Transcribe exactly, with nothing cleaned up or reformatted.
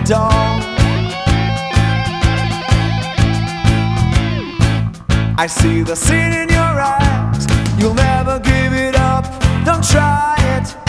dawn. I see the sin in your eyes. You'll never give it up. Don't try it.